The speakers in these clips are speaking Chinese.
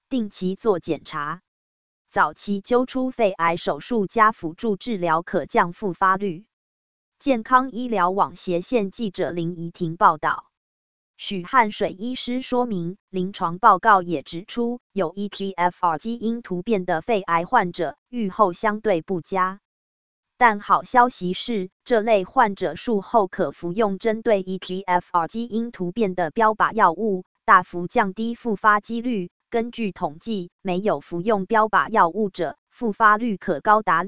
定期做检查。早期揪出肺癌手术加辅助治疗可降复发率。健康医疗网斜线记者林怡婷报道。许汉水医师说明，临床报告也指出，有 EGFR 基因突变的肺癌患者预后相对不佳。但好消息是，这类患者术后可服用针对 EGFR 基因突变的标靶药物，大幅降低复发几率。根据统计，没有服用标靶药物者，复发率可高达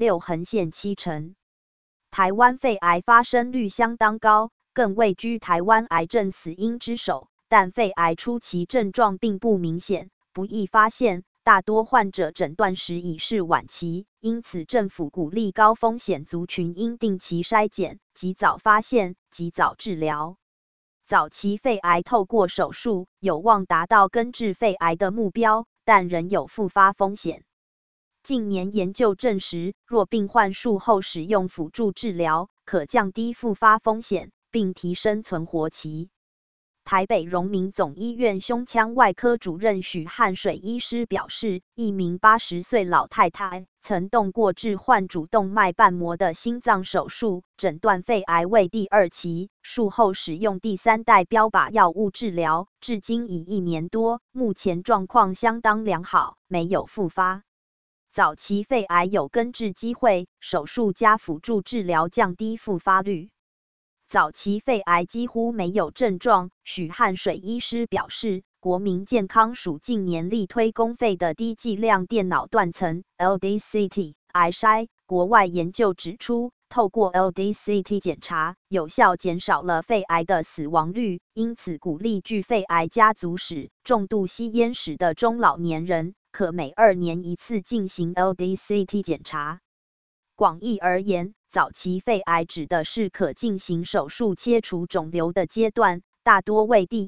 6%-7%。台湾肺癌发生率相当高，更位居台湾癌症死因之首，但肺癌初期症状并不明显，不易发现，大多患者诊断时已是晚期，因此政府鼓励高风险族群应定期筛检，及早发现，及早治疗。早期肺癌透过手术有望达到根治肺癌的目标，但仍有复发风险。近年研究证实，若病患术后使用辅助治疗，可降低复发风险，并提升存活期。台北荣民总医院胸腔外科主任许汉水医师表示，一名80岁老太太曾动过置换主动脉瓣膜的心脏手术，诊断肺癌为第2期，术后使用第3代标靶药物治疗，至今已1年多，目前状况相当良好，没有复发。早期肺癌有根治机会，手术加辅助治疗降低复发率。早期肺癌几乎没有症状，许汉水医师表示，国民健康署近年力推公费的低剂量电脑断层 LDCT 癌筛，国外研究指出，透过 LDCT 检查，有效减少了肺癌的死亡率，因此鼓励具肺癌家族史、重度吸烟史的中老年人，可每2年一次进行 LDCT 检查。广义而言，早期肺癌指的是可进行手术切除肿瘤的阶段，大多为第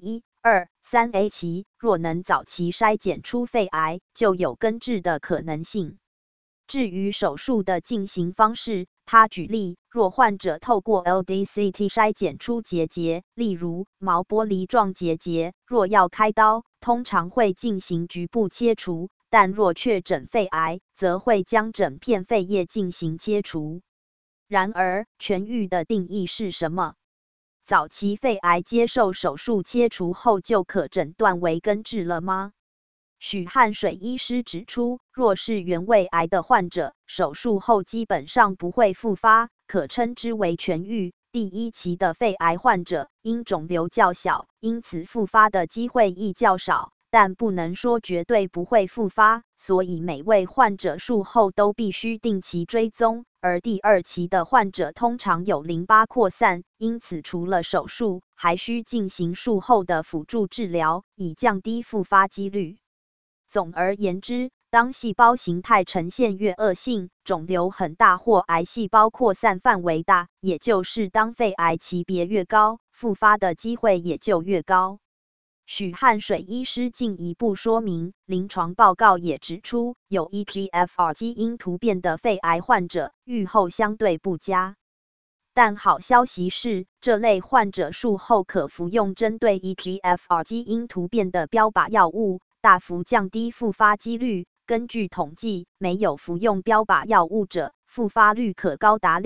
1、2、3A 期，若能早期筛检出肺癌，就有根治的可能性。至于手术的进行方式，他举例，若患者透过 LDCT 筛检出结节，例如毛玻璃状结节，若要开刀，通常会进行局部切除，但若确诊肺癌，则会将整片肺叶进行切除。然而，痊愈的定义是什么？早期肺癌接受手术切除后就可诊断为根治了吗？许汉水医师指出，若是原位癌的患者，手术后基本上不会复发，可称之为痊愈。第1期的肺癌患者，因肿瘤较小，因此复发的机会亦较少，但不能说绝对不会复发，所以每位患者术后都必须定期追踪。而第2期的患者通常有淋巴扩散，因此除了手术，还需进行术后的辅助治疗，以降低复发几率。总而言之，当细胞形态呈现越恶性，肿瘤很大或癌细胞扩散范围大，也就是当肺癌级别越高，复发的机会也就越高。许汉水医师进一步说明，临床报告也指出，有 EGFR 基因突变的肺癌患者预后相对不佳。但好消息是，这类患者术后可服用针对 EGFR 基因突变的标靶药物，大幅降低复发几率。根据统计，没有服用标靶药物者，复发率可高达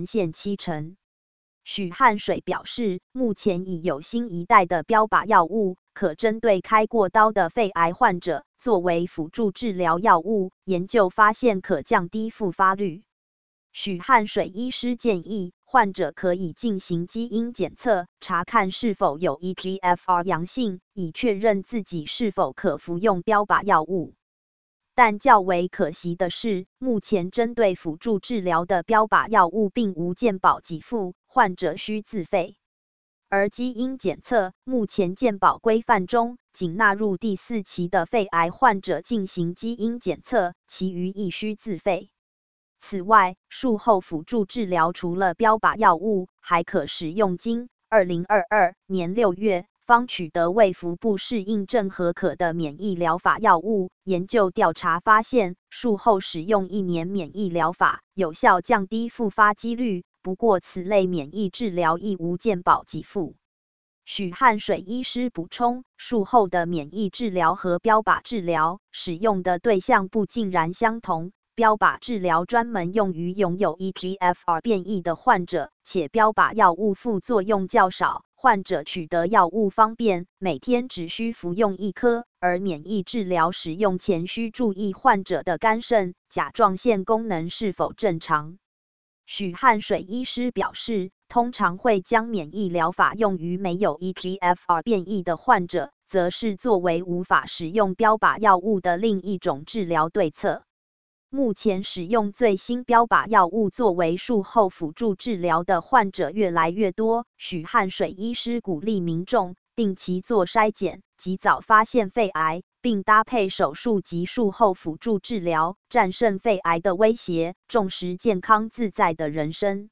6%-7%。许汉水表示，目前已有新一代的标靶药物，可针对开过刀的肺癌患者作为辅助治疗药物，研究发现可降低复发率。许汉水医师建议，患者可以进行基因检测，查看是否有 EGFR 阳性，以确认自己是否可服用标靶药物。但较为可惜的是，目前针对辅助治疗的标靶药物并无健保给付，患者需自费。而基因检测，目前健保规范中仅纳入第4期的肺癌患者进行基因检测，其余亦需自费。此外，术后辅助治疗除了标靶药物，还可使用经2022年6月方取得卫福部适应症核可的免疫疗法药物。研究调查发现，术后使用1年免疫疗法，有效降低复发几率，不过此类免疫治疗亦无健保给付。 许汉水医师补充，术后的免疫治疗和标靶治疗使用的对象不尽然相同。标靶治疗专门用于拥有 EGFR 变异的患者，且标靶药物副作用较少，患者取得药物方便，每天只需服用1颗。而免疫治疗使用前需注意患者的肝肾、甲状腺功能是否正常。许汉水医师表示，通常会将免疫疗法用于没有 EGFR 变异的患者，则是作为无法使用标靶药物的另一种治疗对策。目前使用最新标靶药物作为术后辅助治疗的患者越来越多。许汉水医师鼓励民众定期做筛检，及早发现肺癌，并搭配手术及术后辅助治疗，战胜肺癌的威胁，重拾健康自在的人生。